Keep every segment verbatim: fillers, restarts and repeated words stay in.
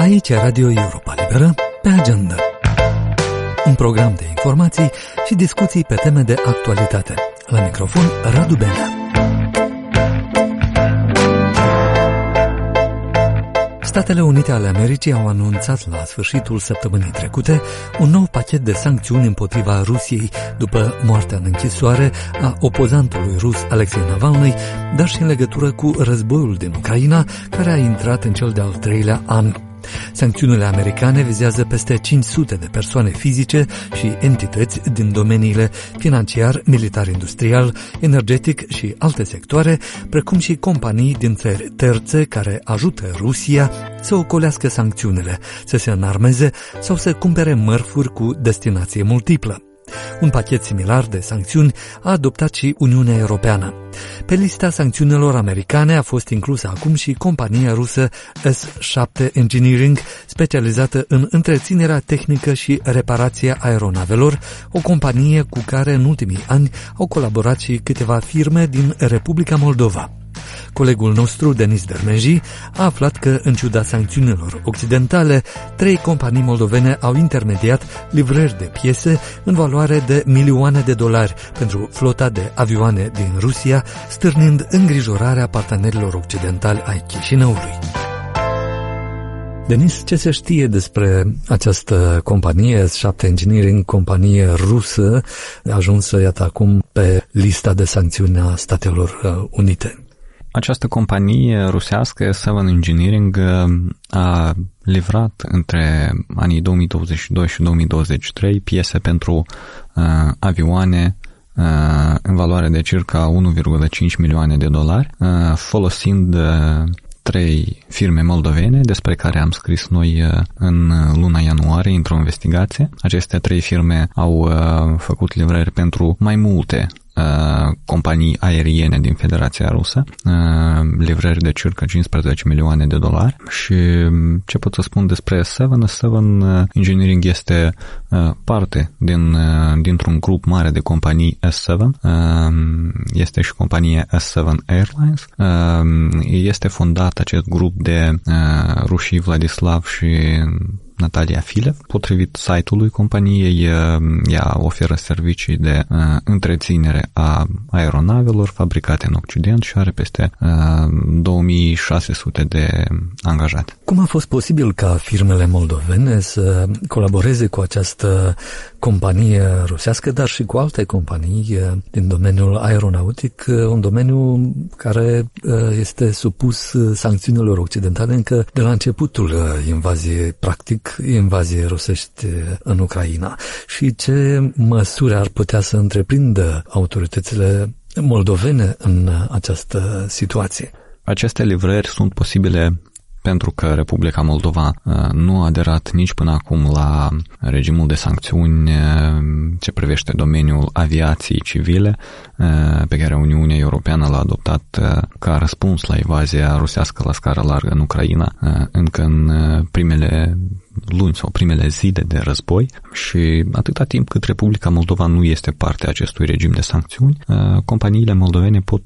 Aici e Radio Europa Liberă, pe agenda. Un program de informații și discuții pe teme de actualitate. La microfon, Radu Benea. Statele Unite ale Americii au anunțat la sfârșitul săptămânii trecute un nou pachet de sancțiuni împotriva Rusiei după moartea în închisoare a opozantului rus Alexei Navalny, dar și în legătură cu războiul din Ucraina, care a intrat în cel de-al treilea an. Sancțiunile americane vizează peste cinci sute de persoane fizice și entități din domeniile financiar, militar-industrial, energetic și alte sectoare, precum și companii din țări terțe care ajută Rusia să ocolească sancțiunile, să se înarmeze sau să cumpere mărfuri cu destinație multiplă. Un pachet similar de sancțiuni a adoptat și Uniunea Europeană. Pe lista sancțiunilor americane a fost inclusă acum și compania rusă S șapte Engineering, specializată în întreținerea tehnică și reparația aeronavelor, o companie cu care în ultimii ani au colaborat și câteva firme din Republica Moldova. Colegul nostru, Denis Dermenji, a aflat că, în ciuda sancțiunilor occidentale, trei companii moldovene au intermediat livrări de piese în valoare de milioane de dolari pentru flota de avioane din Rusia, stârnind îngrijorarea partenerilor occidentali ai Chișinăului. Denis, ce se știe despre această companie, S șapte Engineering, companie rusă, ajunsă, iată, acum pe lista de sancțiuni a Statelor Unite? Această companie rusească, S șapte Engineering, a livrat între anii două mii douăzeci și doi și două mii douăzeci și trei piese pentru uh, avioane uh, în valoare de circa unu virgulă cinci milioane de dolari, uh, folosind uh, trei firme moldovene despre care am scris noi uh, în luna ianuarie într-o investigație. Aceste trei firme au uh, făcut livrări pentru mai multe companii aeriene din Federația Rusă, livrări de circa cincisprezece milioane de dolari. Și ce pot să spun despre S șapte? S șapte Engineering este parte din, dintr-un grup mare de companii S șapte, este și compania S șapte Airlines. Este fondat acest grup de rușii Vladislav și Natalia Filev. Potrivit site-ului companiei, ea oferă servicii de uh, întreținere a aeronavelor fabricate în Occident și are peste uh, două mii șase sute de angajați. Cum a fost posibil ca firmele moldovene să colaboreze cu această companie rusească, dar și cu alte companii din domeniul aeronautic, un domeniu care este supus sancțiunilor occidentale încă de la începutul invaziei, practic, invaziei rusești în Ucraina? Și ce măsuri ar putea să întreprindă autoritățile moldovene în această situație? Aceste livrări sunt posibile pentru că Republica Moldova nu a aderat nici până acum la regimul de sancțiuni ce privește domeniul aviației civile, pe care Uniunea Europeană l-a adoptat ca răspuns la invazia rusească la scară largă în Ucraina, încă în primele luni sau primele zile de război. Și atâta timp cât Republica Moldova nu este parte a acestui regim de sancțiuni, companiile moldovene pot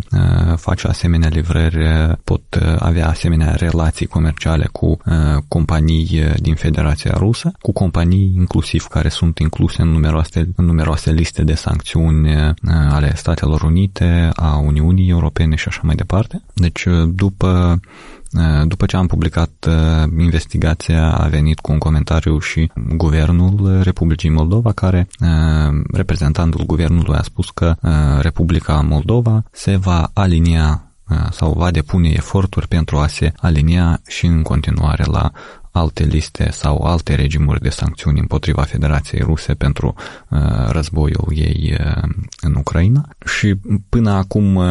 face asemenea livrări, pot avea asemenea relații comerciale cu companii din Federația Rusă, cu companii inclusiv care sunt incluse în numeroase, în numeroase liste de sancțiuni ale Statelor Unite, a Uniunii Europene și așa mai departe. Deci, după După ce am publicat uh, investigația, a venit cu un comentariu și Guvernul Republicii Moldova, care, uh, reprezentantul Guvernului, a spus că uh, Republica Moldova se va alinia uh, sau va depune eforturi pentru a se alinia și în continuare la alte liste sau alte regimuri de sancțiuni împotriva Federației Ruse pentru uh, războiul ei uh, în Ucraina. Și până acum uh,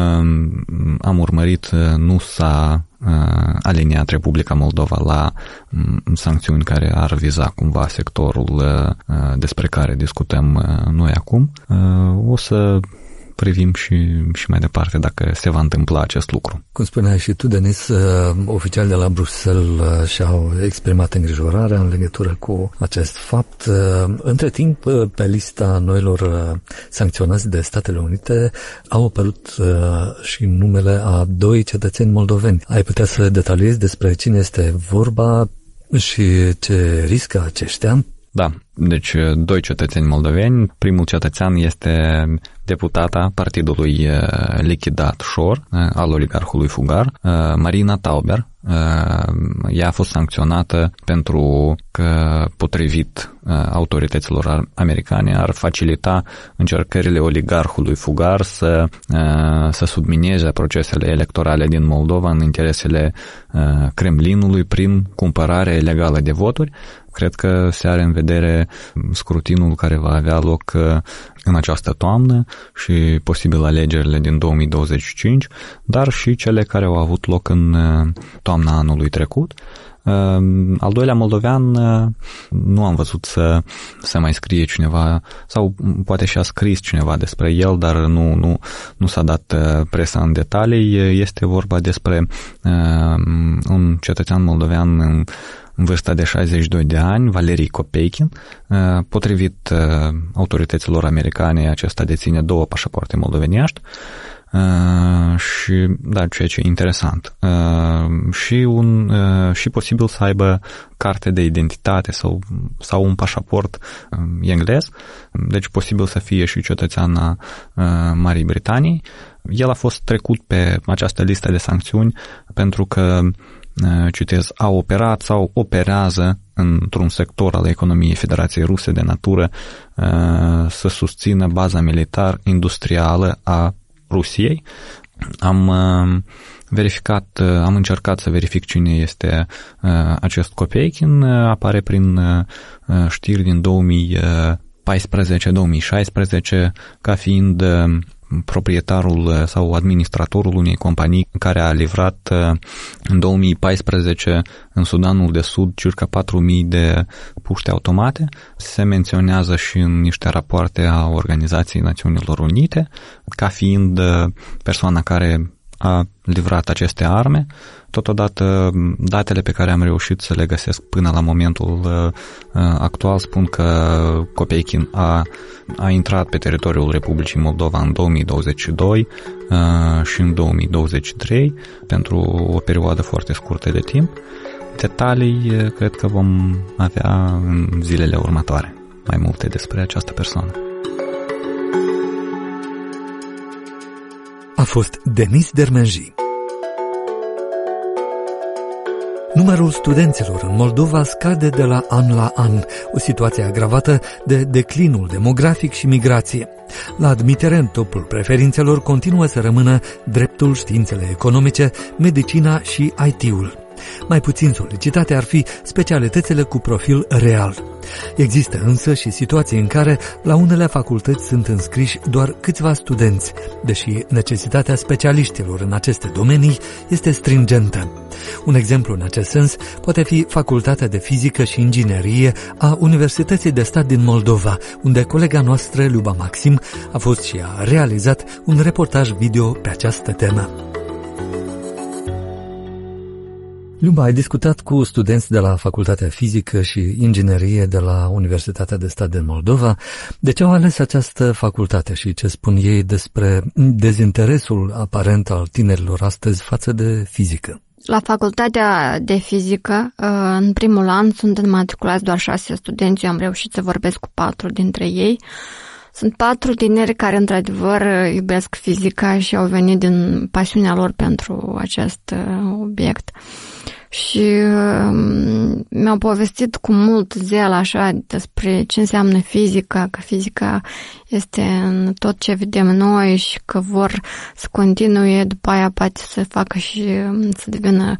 am urmărit, uh, nu s-a uh, aliniat Republica Moldova la um, sancțiuni care ar viza cumva sectorul uh, despre care discutăm uh, noi acum. Uh, o să privim și, și mai departe dacă se va întâmpla acest lucru. Cum spuneai și tu, Denis, oficiali de la Bruxelles și-au exprimat îngrijorarea în legătură cu acest fapt. Între timp, pe lista noilor sancționați de Statele Unite au apărut și numele a doi cetățeni moldoveni. Ai putea să detaliezi despre cine este vorba, Și ce riscă aceștia? Da, deci doi cetățeni moldoveni. Primul cetățean este deputata partidului lichidat Șor, al oligarhului fugar, Marina Tauber. Ea a fost sancționată pentru că, potrivit autorităților americane, ar facilita încercările oligarhului fugar să, să submineze procesele electorale din Moldova în interesele Kremlinului prin cumpărarea ilegală de voturi. Cred că se are în vedere scrutinul care va avea loc în această toamnă și posibil alegerile din două mii douăzeci și cinci, dar și cele care au avut loc în toamna anului trecut. Al doilea moldovean, nu am văzut să, să mai scrie cineva, sau poate și-a scris cineva despre el, dar nu, nu, nu s-a dat presa în detalii. Este vorba despre un cetățean moldovean în în vârsta de șaizeci și doi de ani, Valerii Kopeikin. Potrivit autorităților americane, acesta deține două pașapoarte moldovenești și, da, ceea ce e interesant. Și, un, și posibil să aibă carte de identitate sau, sau un pașaport englez, deci posibil să fie și cetățean Marii Britanii. El a fost trecut pe această listă de sancțiuni pentru că, citez, a operat sau operează într-un sector al economiei Federației Ruse de natură să susțină baza militar-industrială a Rusiei. Am verificat, am încercat să verific cine este acest Kopeikin. Apare prin știri din două mii paisprezece două mii șaisprezece ca fiind proprietarul sau administratorul unei companii care a livrat în două mii paisprezece în Sudanul de Sud circa patru mii de puște automate. Se menționează și în niște rapoarte a Organizației Națiunilor Unite ca fiind persoana care a livrat aceste arme. Totodată, datele pe care am reușit să le găsesc până la momentul actual spun că Kopeikin a, a intrat pe teritoriul Republicii Moldova în două mii douăzeci și doi și în două mii douăzeci și trei pentru o perioadă foarte scurtă de timp. Detalii cred că vom avea în zilele următoare mai multe despre această persoană. A fost Denis Dermenji. Numărul studenților în Moldova scade de la an la an, o situație agravată de declinul demografic și migrație. La admitere, în topul preferințelor continuă să rămână dreptul, științele economice, medicina și I T-ul. Mai puțin solicitate ar fi specialitățile cu profil real. Există însă și situații în care la unele facultăți sunt înscriși doar câțiva studenți, deși necesitatea specialiștilor în aceste domenii este stringentă. Un exemplu în acest sens poate fi Facultatea de Fizică și Inginerie a Universității de Stat din Moldova, unde colega noastră, Luba Maxim, a fost și a realizat un reportaj video pe această temă. Luba, ai discutat cu studenți de la Facultatea Fizică și Inginerie de la Universitatea de Stat din Moldova. De ce au ales această facultate și ce spun ei despre dezinteresul aparent al tinerilor astăzi față de fizică? La Facultatea de Fizică, în primul an, sunt înmatriculați doar șase studenți. Eu am reușit să vorbesc cu patru dintre ei. Sunt patru tineri care, într-adevăr, iubesc fizica și au venit din pasiunea lor pentru acest obiect. Și mi-au povestit cu mult zel așa despre ce înseamnă fizica, că fizica este în tot ce vedem noi și că vor să continue, după aia poate să facă și să devină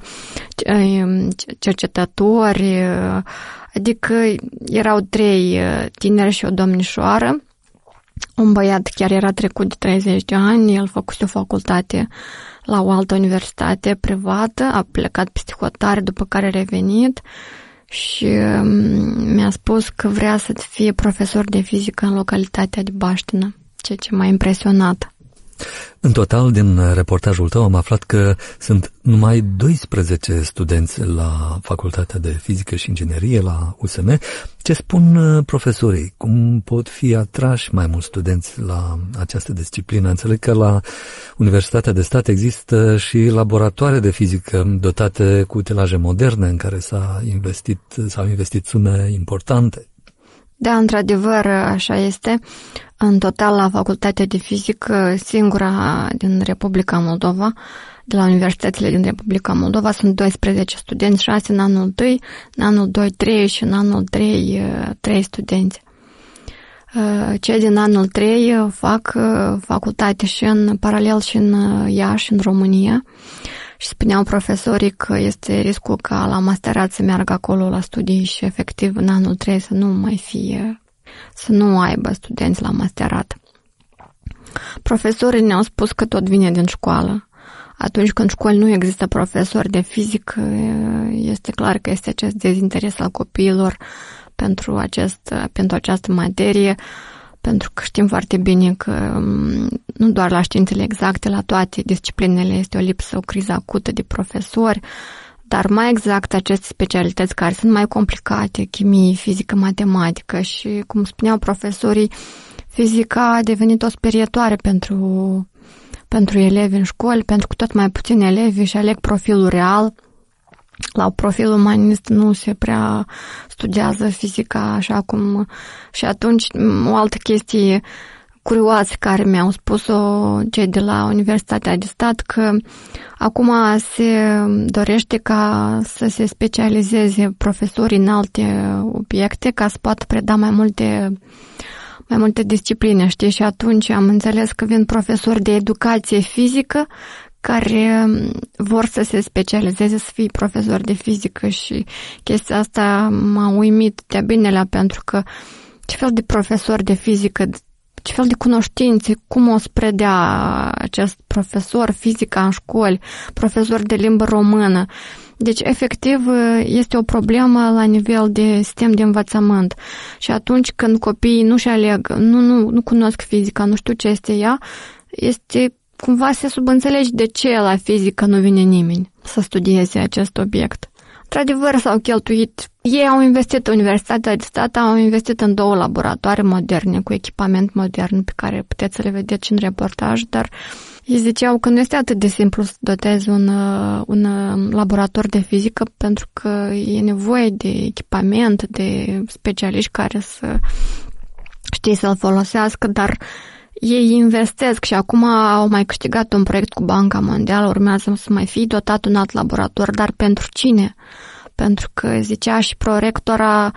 cercetători. Adică erau trei tineri și o domnișoară. Un băiat chiar era trecut de treizeci de ani, el făcuse o facultate la o altă universitate privată, a plecat peste hotare, după care a revenit și mi-a spus că vrea să fie profesor de fizică în localitatea de Baștină, ceea ce m-a impresionat. În total, din reportajul tău am aflat că sunt numai doisprezece studenți la Facultatea de Fizică și Inginerie, la U S M. Ce spun profesorii? Cum pot fi atrași mai mulți studenți la această disciplină? Înțeleg că la Universitatea de Stat există și laboratoare de fizică dotate cu utilaje moderne în care s-a investit, s-au investit sume importante. Da, într-adevăr, așa este. În total, la Facultatea de Fizică, singura din Republica Moldova, de la universitățile din Republica Moldova, sunt doisprezece studenți, șase în anul doi, în anul doi trei și în anul trei trei studenți. Cei din anul trei fac facultate și în paralel și în Iași, în România. Și spuneau profesorii că este riscul ca la masterat să meargă acolo la studii și efectiv în anul trei să nu mai fie, să nu aibă studenți la masterat. Profesorii ne-au spus că tot vine din școală. Atunci când școli nu există profesori de fizică, este clar că este acest dezinteres al copiilor pentru, acest, pentru această materie, pentru că știm foarte bine că nu doar la științele exacte, la toate disciplinele este o lipsă, o criză acută de profesori, dar mai exact aceste specialități care sunt mai complicate, chimie, fizică, matematică și, cum spuneau profesorii, fizica a devenit o sperietoare pentru, pentru elevi în școli, pentru că tot mai puțini elevi își aleg profilul real. La profil umanist nu se prea studiază fizica așa cum... Și atunci o altă chestie curioasă care mi-au spus-o cei de la Universitatea de Stat, că acum se dorește ca să se specializeze profesorii în alte obiecte ca să poată preda mai multe, mai multe discipline, știi? Și atunci am înțeles că vin profesori de educație fizică care vor să se specializeze, să fie profesori de fizică și chestia asta m-a uimit de-a binelea, pentru că ce fel de profesor de fizică, ce fel de cunoștințe, cum o să predea acest profesor fizica în școli, profesor de limbă română. Deci, efectiv, este o problemă la nivel de sistem de învățământ. Și atunci când copiii nu-și aleg, nu, nu, nu cunosc fizica, nu știu ce este ea, este cumva se subînțelege de ce la fizică nu vine nimeni să studieze acest obiect. Într-adevăr, s-au cheltuit. Ei au investit, Universitatea de Stat au investit în două laboratoare moderne, cu echipament modern, pe care puteți să le vedeți și în reportaj, dar ei ziceau că nu este atât de simplu să dotezi un, un laborator de fizică, pentru că e nevoie de echipament, de specialiști care să știe să-l folosească, dar ei investesc și acum au mai câștigat un proiect cu Banca Mondială, urmează să mai fie dotat un alt laborator, dar pentru cine? Pentru că zicea și prorectora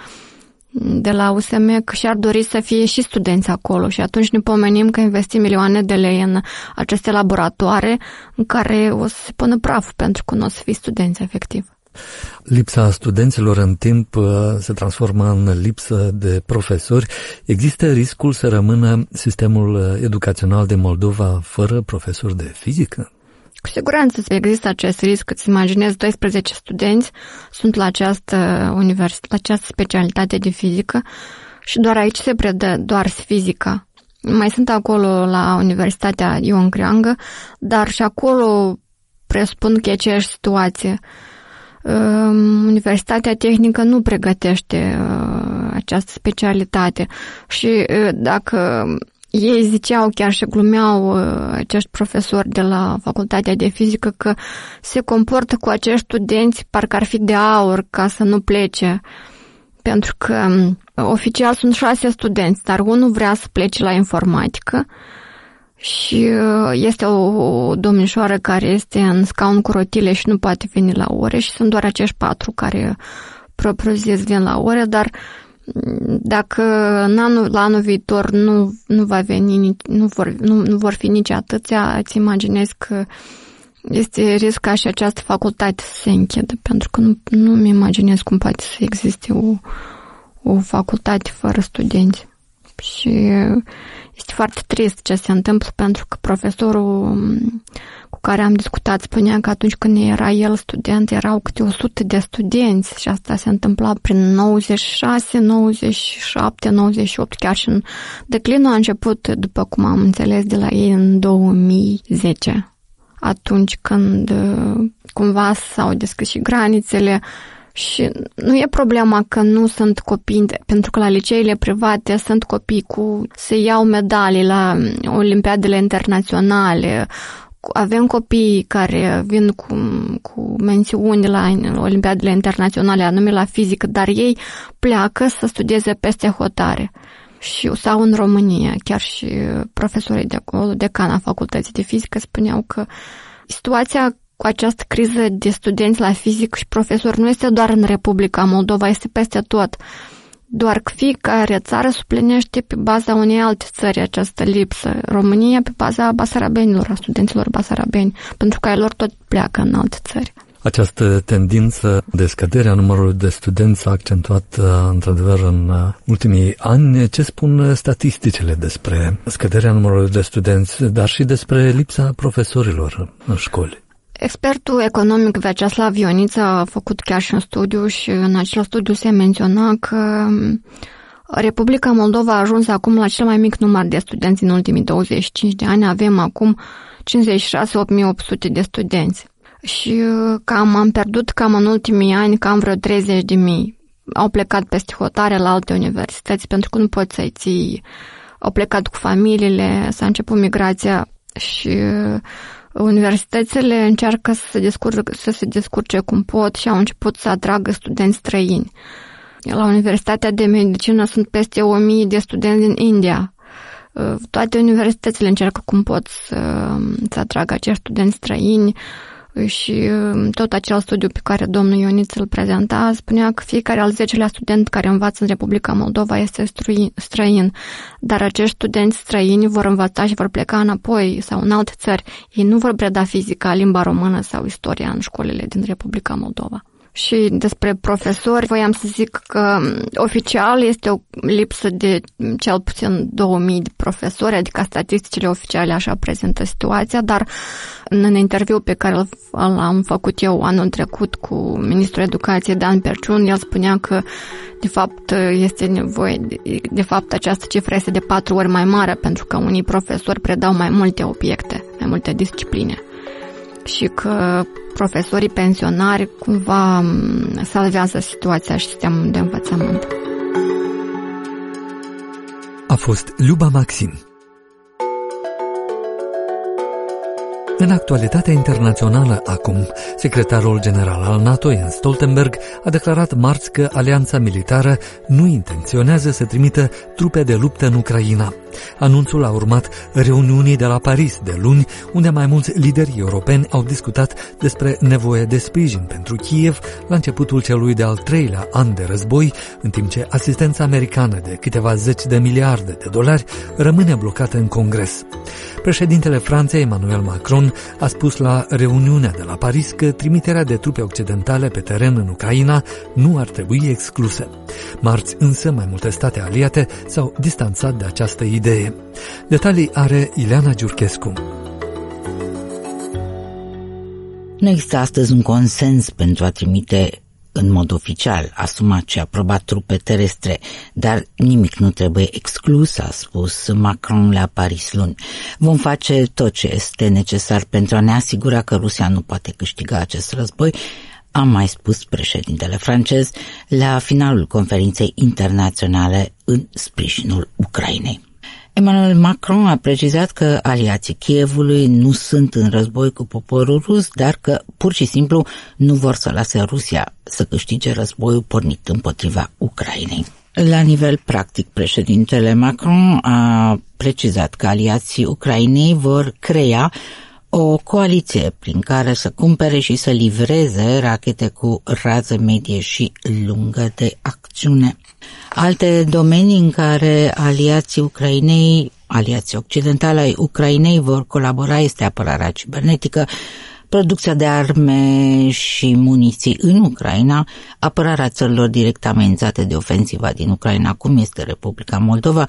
de la U S M că și-ar dori să fie și studenți acolo și atunci ne pomenim că investim milioane de lei în aceste laboratoare în care o să se pună praf pentru că nu o să fie studenți efectiv. Lipsa studenților în timp se transformă în lipsă de profesori. Există riscul să rămână sistemul educațional de Moldova fără profesori de fizică? Cu siguranță există acest risc. Îți imaginezi, doisprezece studenți sunt la această, univers, la această specialitate de fizică și doar aici se predă doar fizica. Mai sunt acolo la Universitatea Ion Creangă, dar și acolo presupun că e aceeași situație. Universitatea Tehnică nu pregătește această specialitate și dacă ei ziceau, chiar și glumeau acești profesori de la Facultatea de Fizică că se comportă cu acești studenți parcă ar fi de aur ca să nu plece, pentru că oficial sunt șase studenți, dar unul vrea să plece la informatică și este o domnișoară care este în scaun cu rotile și nu poate veni la ore și sunt doar acești patru care propriu-zis vin la ore, dar dacă în anul, la anul viitor nu, nu va veni, nu vor, nu, nu vor fi nici atâția, îți imaginezi că este risc ca și această facultate să se închidă, pentru că nu, nu-mi imaginez cum poate să existe o, o facultate fără studenți. Și este foarte trist ce se întâmplă, pentru că profesorul cu care am discutat spunea că atunci când era el student erau câte o sută de studenți și asta se întâmpla prin nouăzeci și șase, nouăzeci și șapte, nouăzeci și opt, chiar și în declinul a început, după cum am înțeles de la ei, în două mii zece, atunci când cumva s-au deschis și granițele. Și nu e problema că nu sunt copii, pentru că la liceele private sunt copii cu să iau medalii la olimpiadele internaționale. Avem copii care vin cu, cu mențiuni la olimpiadele internaționale, anume la fizică, dar ei pleacă să studieze peste hotare. Și, sau în România, chiar și profesorii de acolo, decana facultății de fizică, spuneau că situația cu această criză de studenți la fizică și profesori nu este doar în Republica Moldova, este peste tot. Doar că fiecare țară suplinește pe baza unei alte țări această lipsă. România pe baza basarabenilor, a studenților basarabeni, pentru că ai lor tot pleacă în alte țări. Această tendință de scădere a numărului de studenți s-a accentuat într-adevăr în ultimii ani. Ce spun statisticile despre scăderea numărului de studenți, dar și despre lipsa profesorilor în școli? Expertul economic Vyacheslav Ioniță a făcut chiar și un studiu și în acel studiu se menționa că Republica Moldova a ajuns acum la cel mai mic număr de studenți în ultimii douăzeci și cinci de ani. Avem acum cincizeci și șase de mii opt sute de studenți și cam am pierdut cam în ultimii ani cam vreo treizeci de mii. Au plecat peste hotare la alte universități pentru că nu poți să-i ții. Au plecat cu familiile, s-a început migrația și universitățile încearcă să se descurce, să se descurce cum pot și au început să atragă studenți străini. La Universitatea de Medicină sunt peste o mie de studenți din India. Toate universitățile încearcă cum pot să, să atragă acești studenți străini și tot acel studiu pe care domnul Ioniță îl prezenta spunea că fiecare al zecelea student care învață în Republica Moldova este străin, dar acești studenți străini vor învăța și vor pleca înapoi sau în alte țări. Ei nu vor preda fizica, limba română sau istoria în școlile din Republica Moldova. Și despre profesori, voiam să zic că oficial este o lipsă de cel puțin două mii de profesori, adică statisticile oficiale așa prezintă situația, dar în interviu pe care l-am făcut eu anul trecut cu ministrul educației Dan Perciun, el spunea că de fapt este nevoie, de, de fapt această cifră este de patru ori mai mare pentru că unii profesori predau mai multe obiecte, mai multe discipline. Și că profesorii pensionari cumva salvează situația și sistemul de învățământ. A fost Luba Maxim. În actualitatea internațională acum, secretarul general al NATO, Jens Stoltenberg, a declarat marți că alianța militară nu intenționează să trimită trupe de luptă în Ucraina. Anunțul a urmat reuniunii de la Paris de luni, unde mai mulți lideri europeni au discutat despre nevoie de sprijin pentru Kiev la începutul celui de-al treilea an de război, în timp ce asistența americană de câteva zeci de miliarde de dolari rămâne blocată în Congres. Președintele Franței, Emmanuel Macron, a spus la reuniunea de la Paris că trimiterea de trupe occidentale pe teren în Ucraina nu ar trebui exclusă. Marți însă mai multe state aliate s-au distanțat de această idee. Detalii are Ileana Giurchescu. Nu există astăzi un consens pentru a trimite în mod oficial asumat și aprobat trupe terestre, dar nimic nu trebuie exclus, a spus Macron la Paris luni. Vom face tot ce este necesar pentru a ne asigura că Rusia nu poate câștiga acest război, a mai spus președintele francez la finalul conferinței internaționale în sprijinul Ucrainei. Emmanuel Macron a precizat că aliații Kievului nu sunt în război cu poporul rus, dar că pur și simplu nu vor să lase Rusia să câștige războiul pornit împotriva Ucrainei. La nivel practic, președintele Macron a precizat că aliații Ucrainei vor crea o coaliție prin care să cumpere și să livreze rachete cu rază medie și lungă de acțiune. Alte domenii în care aliații Ucrainei, aliații occidentali ai Ucrainei vor colabora este apărarea cibernetică, producția de arme și muniții în Ucraina, apărarea țărilor direct amenințate de ofensiva din Ucraina, cum este Republica Moldova,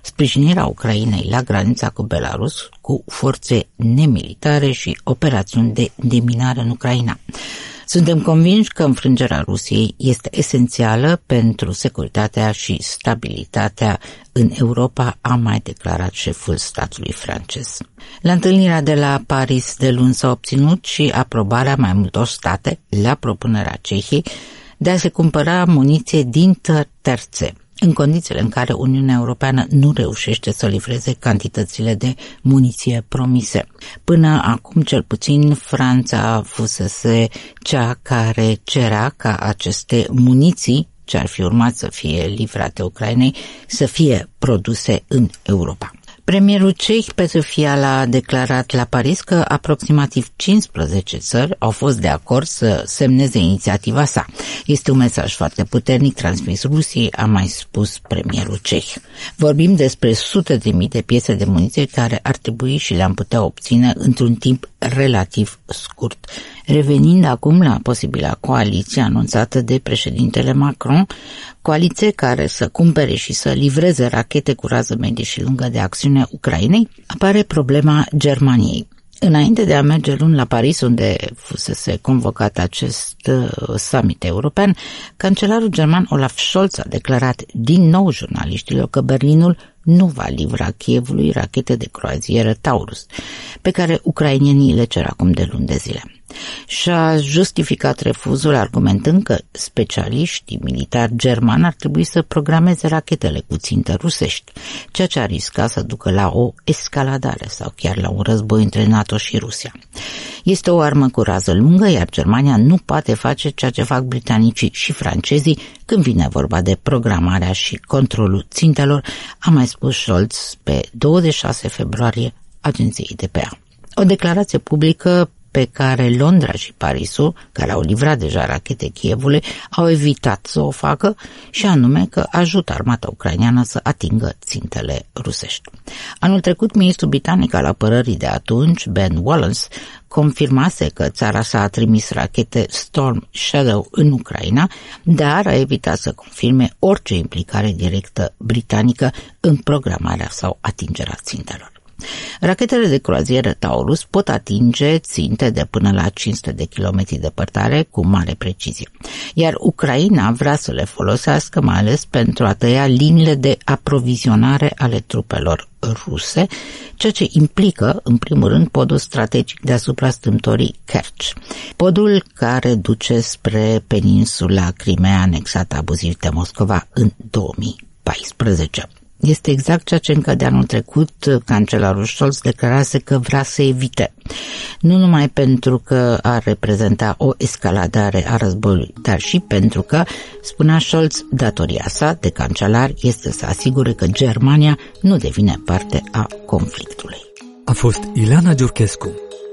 sprijinirea Ucrainei la granița cu Belarus cu forțe nemilitare și operațiuni de deminare în Ucraina. Suntem convinși că înfrângerea Rusiei este esențială pentru securitatea și stabilitatea în Europa, a mai declarat șeful statului francez. La întâlnirea de la Paris de luni s-a obținut și aprobarea mai multor state, la propunerea Cehiei, de a se cumpăra muniție din țări terțe, în condițiile în care Uniunea Europeană nu reușește să livreze cantitățile de muniție promise. Până acum, cel puțin, Franța fusese cea care cerea ca aceste muniții, ce ar fi urmat să fie livrate Ucrainei, să fie produse în Europa. Premierul ceh Petr Fiala a declarat la Paris că aproximativ cincisprezece țări au fost de acord să semneze inițiativa sa. Este un mesaj foarte puternic transmis Rusiei, a mai spus premierul ceh. Vorbim despre sute de mii de piese de muniție care ar trebui și le-am putea obține într-un timp relativ scurt. Revenind acum la posibila coaliție anunțată de președintele Macron, coaliție care să cumpere și să livreze rachete cu rază medie și lungă de acțiune Ucrainei, apare problema Germaniei. Înainte de a merge luni la Paris, unde fusese convocat acest summit european, cancelarul german Olaf Scholz a declarat din nou jurnaliștilor că Berlinul nu va livra Kievului rachete de croazieră Taurus, pe care ucrainenii le cer acum de luni de zile. Și-a justificat refuzul argumentând că specialiștii militari germani ar trebui să programeze rachetele cu țintă rusești, ceea ce ar risca să ducă la o escaladare sau chiar la un război între NATO și Rusia. Este o armă cu rază lungă, iar Germania nu poate face ceea ce fac britanicii și francezii când vine vorba de programarea și controlul țintelor, a mai spus Scholz pe douăzeci și șase februarie agenției D P A. O declarație publică pe care Londra și Parisul, care au livrat deja rachete Kievului, au evitat să o facă, și anume că ajută armata ucraineană să atingă țintele rusești. Anul trecut, ministrul britanic al apărării de atunci, Ben Wallace, confirmase că țara sa a trimis rachete Storm Shadow în Ucraina, dar a evitat să confirme orice implicare directă britanică în programarea sau atingerea țintelor. Rachetele de croazieră Taurus pot atinge ținte de până la cinci sute de kilometri departare cu mare precizie, iar Ucraina vrea să le folosească mai ales pentru a tăia liniile de aprovizionare ale trupelor ruse, ceea ce implică, în primul rând, podul strategic deasupra strâmtorii Kerch, podul care duce spre peninsula Crimea anexată abuziv de Moscova în două mii paisprezece. Este exact ceea ce încă de anul trecut cancelarul Scholz declarase că vrea să evite. Nu numai pentru că ar reprezenta o escaladare a războiului, dar și pentru că, spunea Scholz, datoria sa de cancelar este să asigure că Germania nu devine parte a conflictului. A fost Ileana Giurchescu.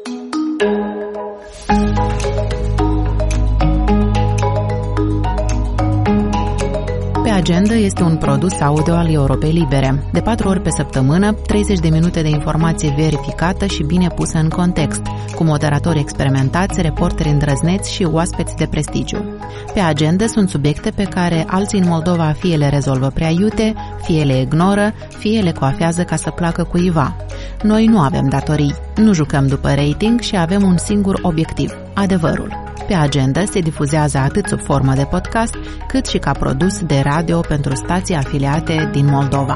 Pe Agenda este un produs audio al Europei Libere. De patru ori pe săptămână, treizeci de minute de informație verificată și bine pusă în context, cu moderatori experimentați, reporteri îndrăzneți și oaspeți de prestigiu. Pe Agenda sunt subiecte pe care alții în Moldova fie le rezolvă prea iute, fie le ignoră, fie le coafează ca să placă cuiva. Noi nu avem datorii, nu jucăm după rating și avem un singur obiectiv, adevărul. Pe Agenda se difuzează atât sub formă de podcast, cât și ca produs de radio pentru stații afiliate din Moldova.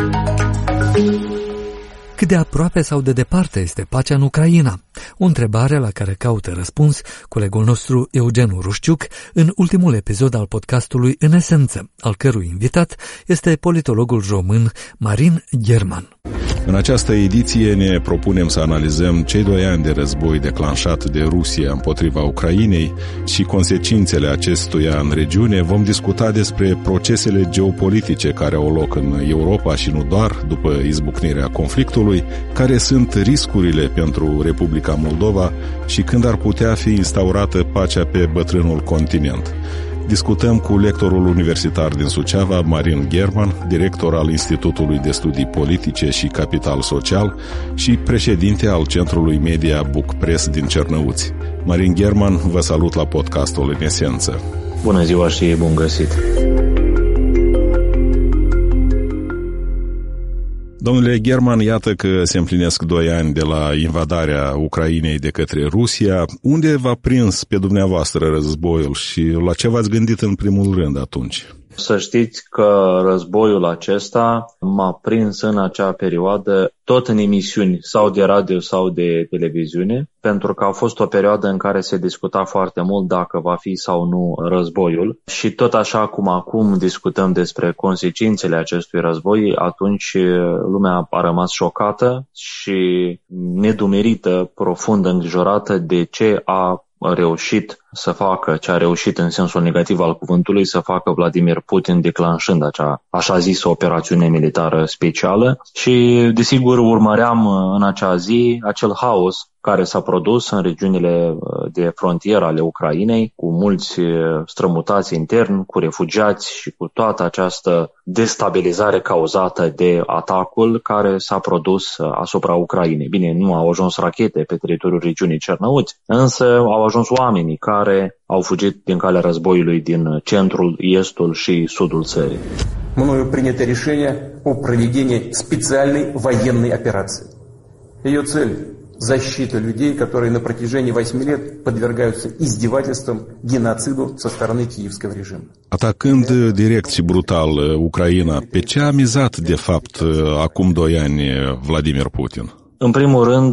Cât de aproape sau de departe este pacea în Ucraina? O întrebare la care caută răspuns colegul nostru Eugen Rușciuc în ultimul episod al podcastului În Esență, al cărui invitat este politologul român Marin German. În această ediție ne propunem să analizăm cei doi ani de război declanșat de Rusia împotriva Ucrainei și consecințele acestuia în regiune. Vom discuta despre procesele geopolitice care au loc în Europa și nu doar după izbucnirea conflictului, care sunt riscurile pentru Republica Moldova și când ar putea fi instaurată pacea pe bătrânul continent. Discutăm cu lectorul universitar din Suceava, Marin German, director al Institutului de Studii Politice și Capital Social și președinte al Centrului Media Book Press din Cernăuți. Marin German, vă salut la podcastul În Esență. Bună ziua și bun găsit! Domnule German, iată că se împlinesc doi ani de la invadarea Ucrainei de către Rusia. Unde v-a prins pe dumneavoastră războiul și la ce v-ați gândit în primul rând atunci? Să știți că războiul acesta m-a prins în acea perioadă tot în emisiuni sau de radio sau de televiziune, pentru că a fost o perioadă în care se discuta foarte mult dacă va fi sau nu războiul. Și tot așa cum acum discutăm despre consecințele acestui război, atunci lumea a rămas șocată și nedumerită, profund îngrijorată de ce a reușit să facă, ce a reușit în sensul negativ al cuvântului, să facă Vladimir Putin declanșând acea așa zisă operațiune militară specială și desigur urmăream în acea zi acel haos care s-a produs în regiunile de frontieră ale Ucrainei, cu mulți strămutați interni, cu refugiați și cu toată această destabilizare cauzată de atacul care s-a produs asupra Ucrainei. Bine, nu au ajuns rachete pe teritoriul regiunii Cernăuți, însă au ajuns oamenii care au fugit din calea războiului din centrul, estul și sudul țării. Мною принято решение о проведении специальной военной операции. Ее цель – защита людей, которые на протяжении восьми лет подвергаются издевательствам, геноциду со стороны киевского режима. Atacând direct și brutal Ucraina, pe ce a mizat de fapt acum doi ani Vladimir Putin? În primul rând,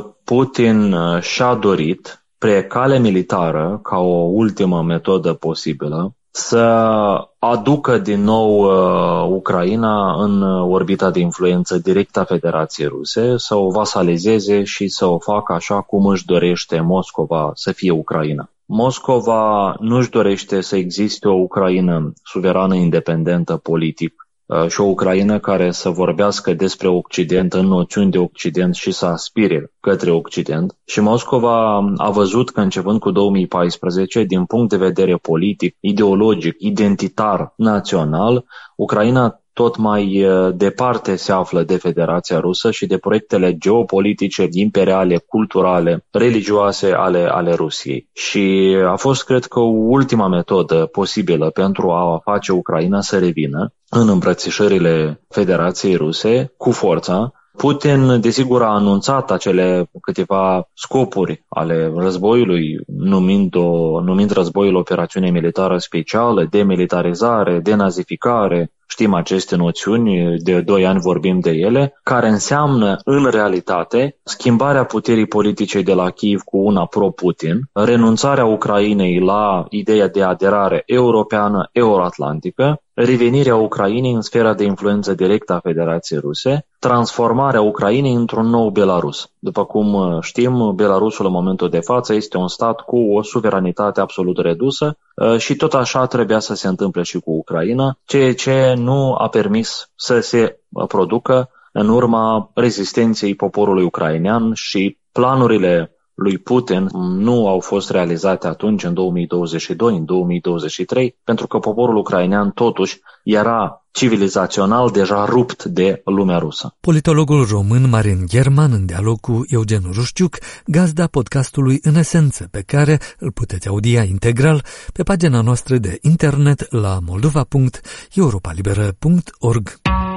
Putin și-a dorit, pe cale militară, ca o ultimă metodă posibilă, să aducă din nou uh, Ucraina în orbita de influență directă a Federației Ruse, să o vasalizeze și să o facă așa cum își dorește Moscova să fie Ucraina. Moscova nu își dorește să existe o Ucraină suverană, independentă, politic, și o Ucraină care să vorbească despre Occident în noțiuni de Occident și să aspire către Occident. Și Moscova a văzut că începând cu două mii paisprezece, din punct de vedere politic, ideologic, identitar, național, Ucraina tot mai departe se află de Federația Rusă și de proiectele geopolitice, imperiale, culturale, religioase ale, ale Rusiei. Și a fost, cred că, ultima metodă posibilă pentru a face Ucraina să revină în îmbrățișările Federației Ruse cu forța. Putin, desigur, a anunțat acele câteva scopuri ale războiului, numind, o, numind războiul operațiune militară specială, demilitarizare, denazificare. Știm aceste noțiuni, de doi ani vorbim de ele, care înseamnă, în realitate, schimbarea puterii politice de la Kiev cu una pro-Putin, renunțarea Ucrainei la ideea de aderare europeană, euroatlantică, revenirea Ucrainei în sfera de influență directă a Federației Ruse, transformarea Ucrainei într-un nou Belarus. După cum știm, Belarusul în momentul de față este un stat cu o suveranitate absolut redusă și tot așa trebuia să se întâmple și cu Ucraina, ceea ce nu a permis să se producă în urma rezistenței poporului ucrainean și planurile lui Putin nu au fost realizate atunci, în două mii douăzeci și doi, în două mii douăzeci și trei, pentru că poporul ucrainean totuși era civilizațional deja rupt de lumea rusă. Politologul român Marin German, în dialog cu Eugen Rușciuc, gazda podcastului În Esență, pe care îl puteți audia integral pe pagina noastră de internet la moldova punct europa liberă punct org.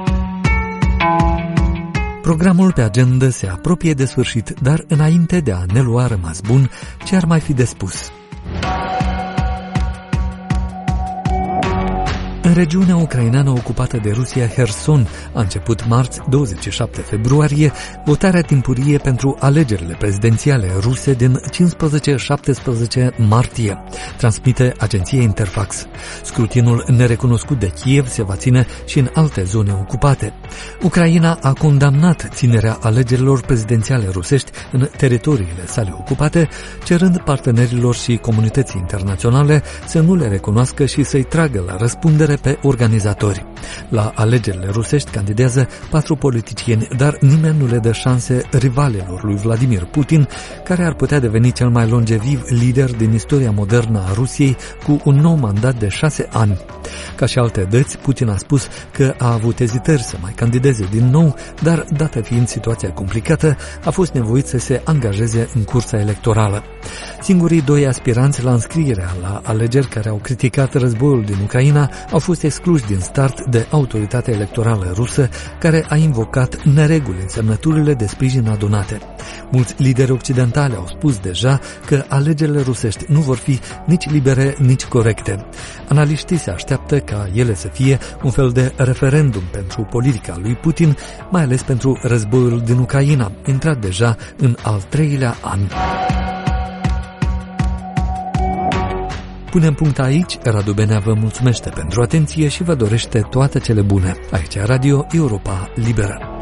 Programul pe agenda se apropie de sfârșit, dar înainte de a ne lua rămas bun, ce ar mai fi de spus? În regiunea ucraineană ocupată de Rusia, Herson, a început marți, douăzeci și șapte februarie, votarea timpurie pentru alegerile prezidențiale ruse din cincisprezece șaptesprezece martie, transmite agenția Interfax. Scrutinul nerecunoscut de Kiev se va ține și în alte zone ocupate. Ucraina a condamnat ținerea alegerilor prezidențiale rusești în teritoriile sale ocupate, cerând partenerilor și comunității internaționale să nu le recunoască și să-i tragă la răspundere pe organizatori. La alegerile rusești candidează patru politicieni, dar nimeni nu le dă șanse rivalelor lui Vladimir Putin, care ar putea deveni cel mai longeviv lider din istoria modernă a Rusiei cu un nou mandat de șase ani. Ca și alte dăți, Putin a spus că a avut ezitări să mai candideze din nou, dar, dată fiind situația complicată, a fost nevoit să se angajeze în cursa electorală. Singurii doi aspiranți la înscrierea la alegeri care au criticat războiul din Ucraina au fost excluși din start de autoritatea electorală rusă, care a invocat nereguli în semnăturile de sprijin adunate. Mulți lideri occidentali au spus deja că alegerile rusești nu vor fi nici libere, nici corecte. Analiștii se așteaptă ca ele să fie un fel de referendum pentru politica lui Putin, mai ales pentru războiul din Ucraina, intrat deja în al treilea an. Punem punct aici, Radu Benea vă mulțumește pentru atenție și vă dorește toate cele bune. Aici Radio Europa Liberă.